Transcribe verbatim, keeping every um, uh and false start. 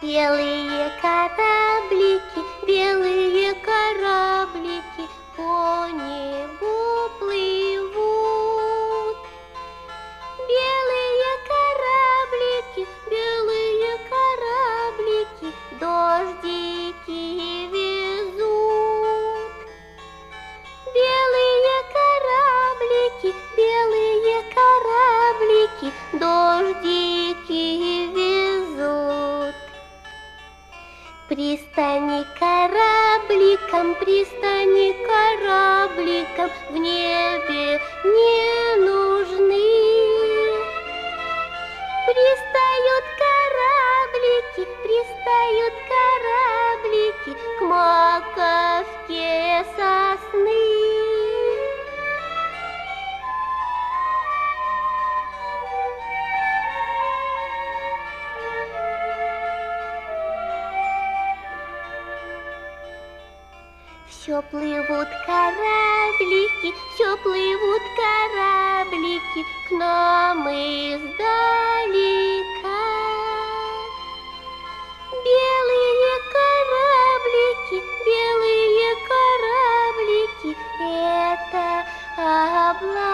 Белые кораблики, белые кораблики по небу плывут. Белые кораблики, белые кораблики дождики везут. Белые кораблики, белые кораблики дождики везут. Пристани корабликом, пристани корабликом, в небе не нужны. Пристают кораблики, пристают кораблики к маковке сосны. Все плывут кораблики, все плывут кораблики к нам издалека. Белые кораблики, белые кораблики — это облака.